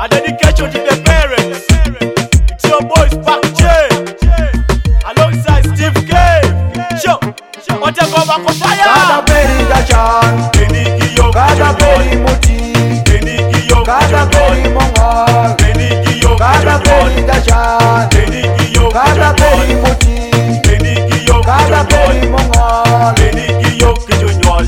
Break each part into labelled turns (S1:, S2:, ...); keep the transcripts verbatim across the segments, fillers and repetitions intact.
S1: A dedication to the parents. It's your boy Spark J, alongside Steve K. Show, what a go back on fire.
S2: Kada peri dachan,
S1: Beniki yo,
S2: kada peri muti,
S1: Beniki yo,
S2: kada peri mongol,
S1: Beniki yo,
S2: kada peri dachan,
S1: Beniki yo,
S2: kada peri muti,
S1: Beniki yo,
S2: kada peri mongol.
S1: Beniki yo, kijunyol.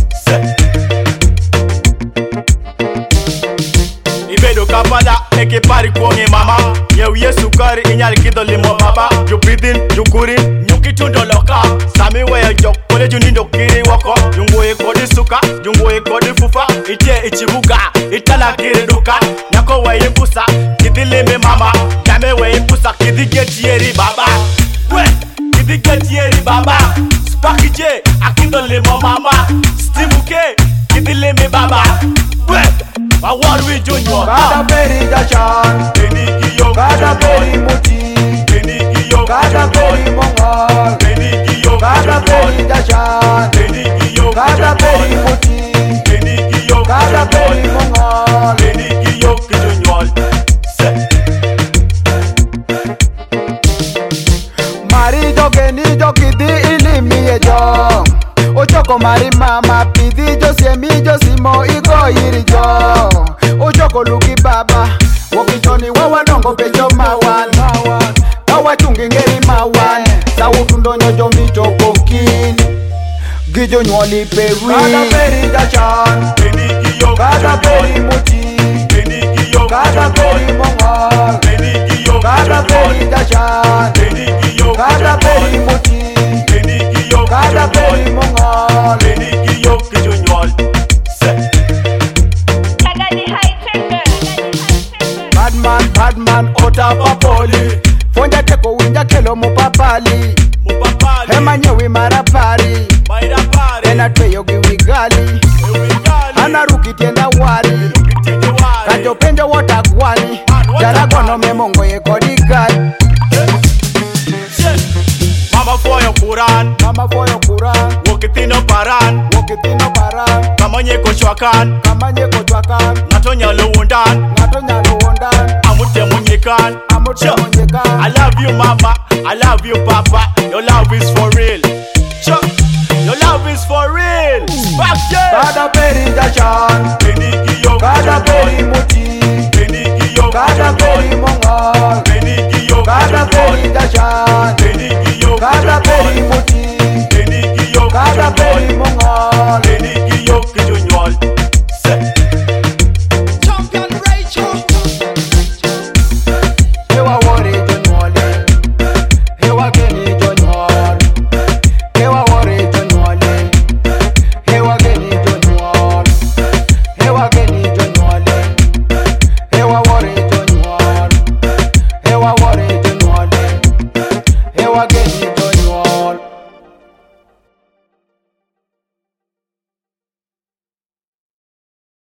S1: Ibedo kapala, eke pari kuonge mama. Yew yesu kari inyal kido limo baba. You breathe in, you kurin, nyuki tundo loka. Sami weya jok, kole junindo kiri wako. Jungo e kodi suka, jungo e kodi fufa. Itie ichibuga, itala kiri duka. Nyako we impusa, kidi lime mama. Jame we impusa, kidi get yeri baba. We, kidi get yeri baba. Sparky J, akido limo mama. Steve K, kidi lime baba. We, I want we junior.
S2: Kada peri dachan,
S1: Beniki yo,
S2: kada peri muti,
S1: Beniki yo,
S2: kada peri mongol,
S1: Beniki yo,
S2: kada peri dachan,
S1: Beniki yo,
S2: kada peri muti,
S1: Beniki yo,
S2: kada peri mongol.
S1: Beniki yo, kijunyol.
S2: Mari joge ni jokidi ilimi ejo, ochoko mari mama pidi josiemi josimo igo iri jo. Ochoko luki baba, wokichoni wawa nongo pecho mawan, kawa chungi ngeri mawan, sawu tundonyo jomito pokin, gijo nyoli peri. Kada peri dachan,
S1: Beniki yo,
S2: kada peri muti,
S1: Beniki yo,
S2: kada peri mongol,
S1: Beniki yo,
S2: kada peri dachan,
S1: Beniki yo,
S2: kada peri muti,
S1: Beniki yo,
S2: kada peri mongol.
S1: Beniki yo, kijunyol.
S2: Badman, badman, ota papoli, fonja teko winja kelo mupapali,
S1: Mupapali,
S2: hema nyewi marapari,
S1: Maira pare,
S2: ena tweyo giwigali,
S1: Ewigali,
S2: ana ruki tienda wari,
S1: Kitije wari,
S2: kajo penjo wotagwani, jaragono memongo ye kodigai.
S1: Mama for your Quran,
S2: Mama foyo kuran,
S1: Wokitino paran,
S2: wokitino paran,
S1: Kamanye kochwakan,
S2: kamanye kotwakan,
S1: Natonya luundan,
S2: ngato nyalo wondan,
S1: Amute munyikan.
S2: amute
S1: Sure. I
S2: monyekan.
S1: love you mama, I love you papa. Your love is for real. Sure. Your love is for real. Back there.
S2: Kada peri dachan,
S1: Beniki yo,
S2: kada peri muti,
S1: Beniki yo,
S2: kada peri mongol,
S1: Beniki yo,
S2: kada peri dachan,
S1: Beniki yo,
S2: kada peri muti,
S1: Beniki yo,
S2: kada peri mongol.
S1: Beniki yo, kijunyol.
S3: Champion Rachel.
S2: Hewa wore jonwole, hewa geni jonwol, hewa wore jonwole, hewa geni jonwol, hewa geni jonwole, hewa wore jonwol, hewa wore jonwole, hewa geni